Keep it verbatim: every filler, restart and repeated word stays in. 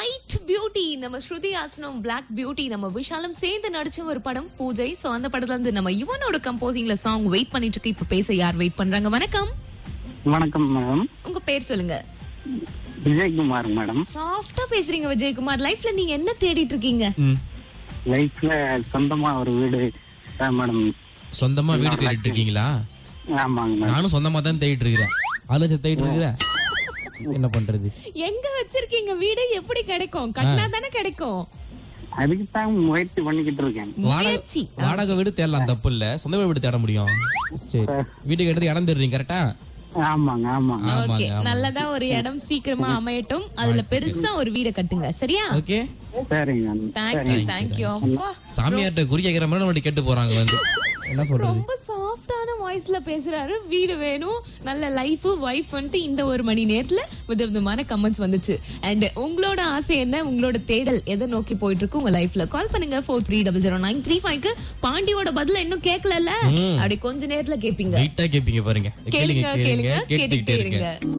White beauty நம்ம ஸ்ருதி ஹாசனும் black beauty நம்ம விஷாலும் சேர்ந்து நடிச்ச ஒரு படம் பூஜை. சோ அந்த படத்துல இருந்து நம்ம யுவனோட கம்போசிங்ல சாங் வெயிட் பண்ணிட்டு இருக்கு. இப்ப பேச யார் வெயிட் பண்றாங்க? வணக்கம். வணக்கம் மேடம். உங்க பேர் சொல்லுங்க. விஜயகுமார் மேடம். சாஃப்டா பேசுறீங்க விஜயகுமார். லைஃப்ல நீங்க என்ன தேடிட்டு இருக்கீங்க? லைஃப்ல சொந்தமா ஒரு வீடு மேடம். சொந்தமா வீடு தேடிட்டு இருக்கீங்களா? ஆமாங்க மேடம். நானும் சொந்தமா தான் தேடிட்டு இருக்கிறேன். ஆலோசனை தேடிட்டு இருக்கிறேன். என்ன பண்றது? எங்க வச்சிருக்கீங்க வீடு? எப்படி கிடைக்கும்? கட்டினா தானே கிடைக்கும். அதுக்கு தான் முயற்சி பண்ணிக்கிட்டு இருக்கேன். முயற்சி. வாடகை வீடு தேடலாம், தப்பு இல்ல. சொந்த வீடு தேட முடியும். சரி, வீடு கட்டுறது இடம் தேடுறீங்க கரெக்டா? ஆமாங்க ஆமாங்க. ஓகே, நல்லதா ஒரு இடம் சீக்கிரமா அமையட்டும். அதுல பெருசா ஒரு வீட கட்டுங்க. சரியா? ஓகே சரிங்க. Thank you thank you. சாமியார்ட்ட குறி கேக்குற மாதிரி நம்ம கேட்டு போறாங்க வந்து. என்ன சொல்றது? ரொம்ப சாஃப்டான வாய்ஸ்ல பேசுறாரு. வீடு வேணும், நல்ல லைஃப், வைஃப் வந்துட்டு இந்த ஒரு மணி நேரத்துல விதவிதமான கமெண்ட்ஸ் வந்துச்சு. அண்ட் உங்களோட ஆசை என்ன? உங்களோட தேடல் எதை நோக்கி போயிட்டு இருக்கு உங்க லைஃப்ல? கால் பண்ணுங்க four three double zero nine three ஃபைவ்க்கு. பாண்டியோட பதில இன்னும் கேட்கல, அப்படி கொஞ்ச நேரத்துல கேப்பீங்க. ரைட்டா கேப்பீங்க பாருங்க. கேளுங்க கேளுங்க கேட்டுக்கிட்டே இருங்க.